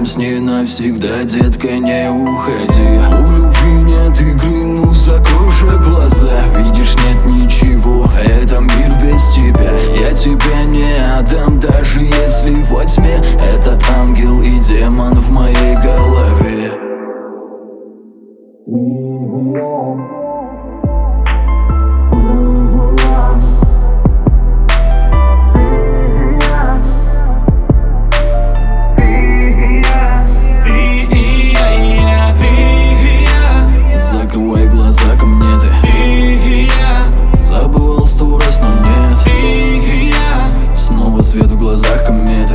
с ней навсегда, детка, не уходи. У любви нет игры, ну закрой же глаза. Видишь, нет ничего, это мир без тебя. Я тебя не отдам, даже если во тьме этот ангел и демон в моей голове. Закрывай глаза, ко мне ты. Забывал 100 раз, но нет. Снова свет в глазах кометы.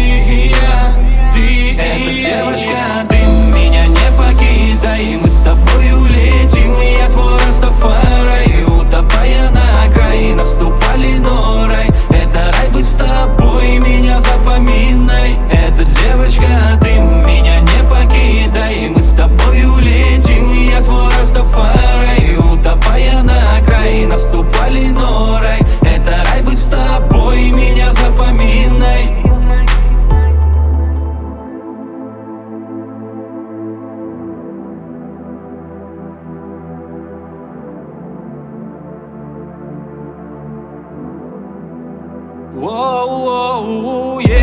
Эта девочка, ты меня не покидай. Мы с тобой улетим, я твой Растафарай. Утопая на край, наступали но рай. Это рай быть с тобой, меня запоминай. Эта девочка, ты меня не покидай. Мы с тобой улетим, я твой Растафарай. Утопая на край, наступали но рай. Это рай быть с тобой, меня запоминай. Воу-воу-воу,